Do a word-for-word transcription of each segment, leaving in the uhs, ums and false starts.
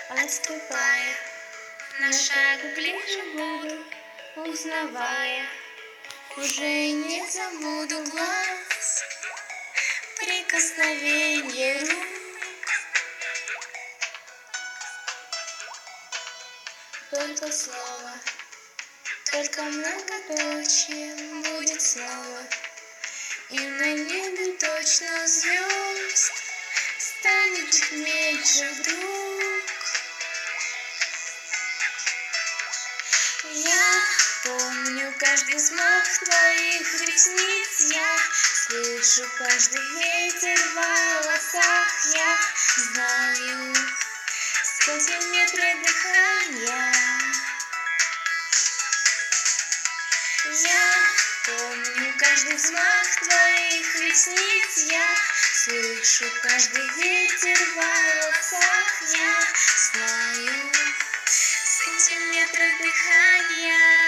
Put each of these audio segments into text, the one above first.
Отступая на шаг ближе буду, узнавая, уже не забуду глаз, прикосновенье рук. Только слово, только многоточие будет снова, и на небе точно звезд станет чуть меньше вдруг. Я помню каждый взмах твоих ресниц, я слышу каждый ветер в волосах, я знаю сантиметры дыхания. Я помню каждый взмах твоих ресниц, я слышу каждый ветер в волосах, я знаю сантиметры дыхания.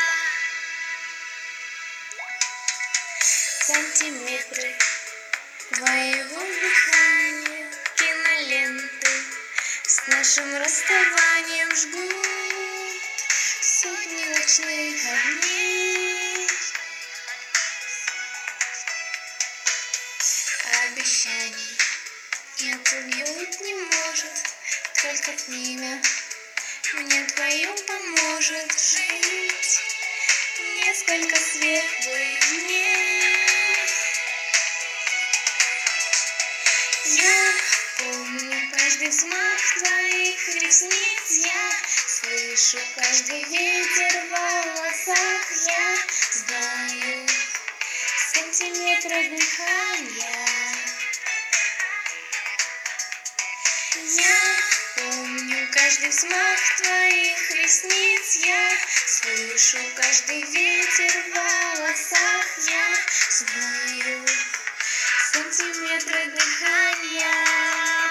Сантиметры твоего дыхания, киноленты с нашим расставанием жгут сотни ночных огней. Обещаний нет, убьют не может, только пламя мне твое поможет жить несколько светлых дней. Я помню каждый взмах твоих ресниц, я слышу каждый ветер в волосах, я знаю сантиметры дыхания. Я помню каждый взмах твоих ресниц, я слышу каждый ветер в волосах, я знаю сантиметры дыхания.